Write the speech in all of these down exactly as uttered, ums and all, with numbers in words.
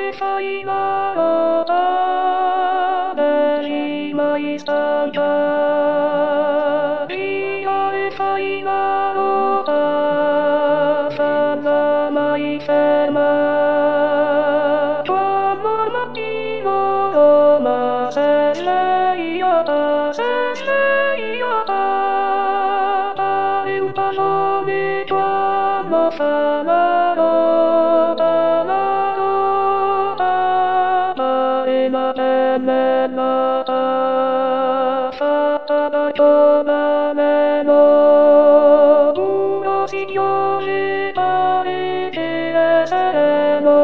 最後を食べしまいしたんだ。いや最後を食べさまいせまともなきをませれよたせれよたたいたそびともさまろたまろたたいまてめなたさたばとばめのうろしよしたりきれせれの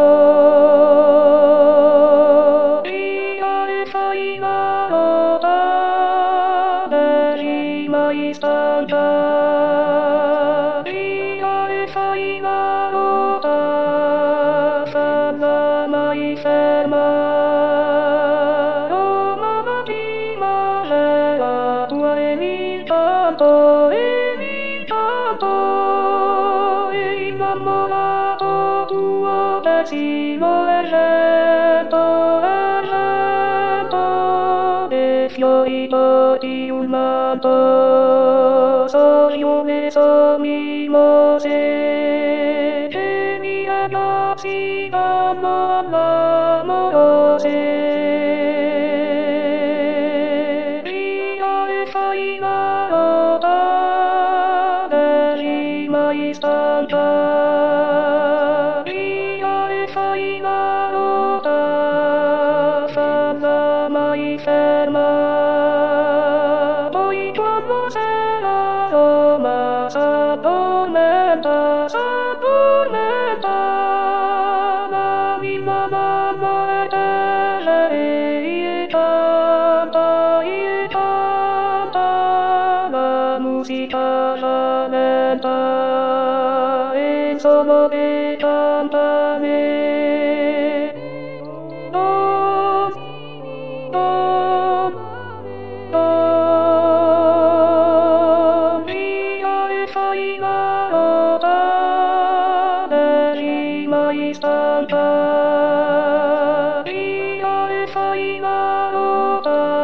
いやいさいがろたべしまいしたんだ。いやいさいがろたさままいせまろままきませがうわえみたとえみたといまもらとくをべしもえれとえれとべしよいときうまとそうよめそみもせてみえがしがもまもろせいやいさいがろたべしまいしたんだ。いやいさいがろたさままいせまといともせらろまさとめたさとめたまみまままえてれいたたいたたまむしたらめたえんそもべたんためどんどんどんいやいさいがろたべしまいしたんだ。いやいさいがろた